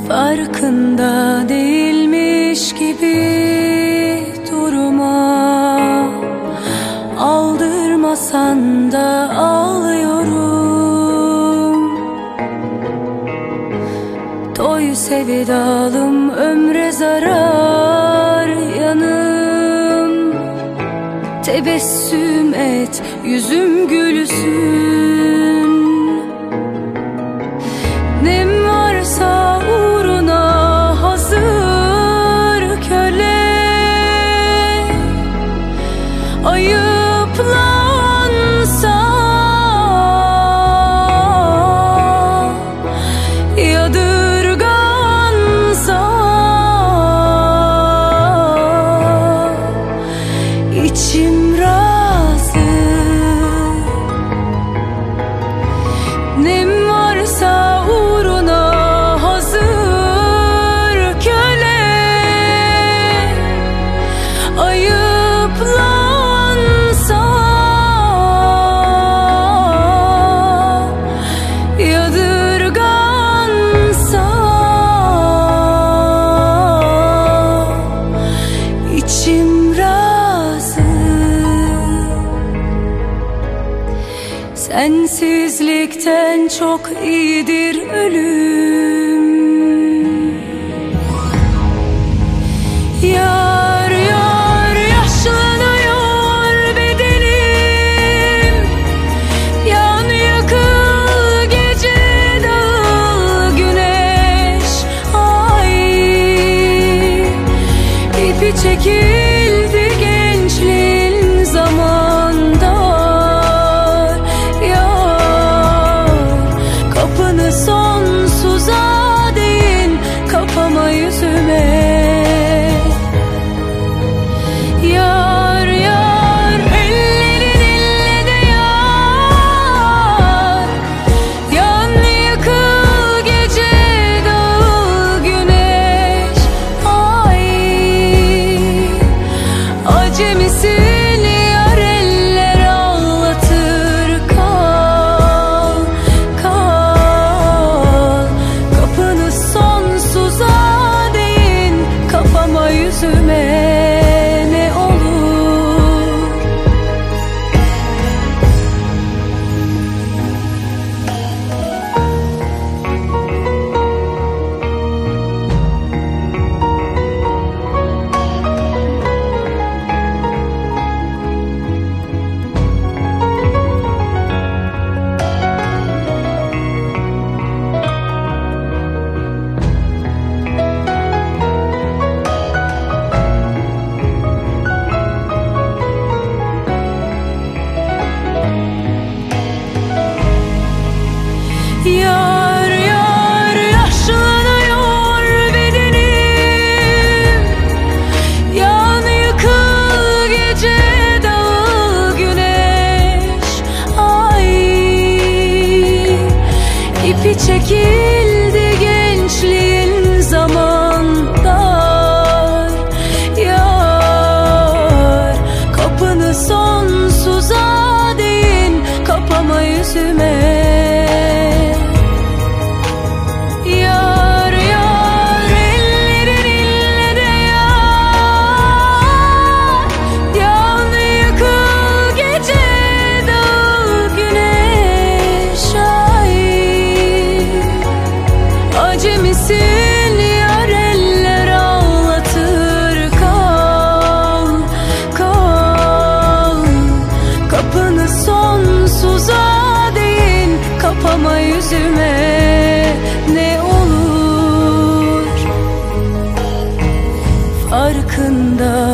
Farkında değilmiş gibi durma, aldırmasan da ağlıyorum. Doy sevdalım, ömre zarar yanım. Tebessüm et, yüzüm gülsün. Nem varsa uğruna hazır köle, ayıplansa yadırgansa, içim razı. Nem varsa uğruna hazır köle, ayıplansa yadırgansa, içim razı. Sensizlikten çok iyidir ölüm. Yar yar yaşlanıyor bedenim. Yan yakıl gece dağıl güneş. Ay, ipi çekildi gençliğin zamanda. Kapını sonsuza değin, kapama yüzüme. Yar yar ellerin ille de yar. Yan yıkıl gece dağıl güneş. Ay, acemisin yar, eller ağlatır. Kal, kal. Kapını sonsuza değin, kapama yüzüme. Ne olur yar yar yaşlanıyor bedenim. Yan yıkıl gece dağıl güneş. Ay, ipi çekildi gençliğin zamanda. Yar, kapını sonsuza değin, kapama yüzüme. Yar yar ellerin ille de yar. Yan yıkıl gece dağıl güneş. Ay, acemisin yar, eller ağlatır. Kal, kal. Kapını sonsuza değin, kapama yüzüme. Ne olur farkında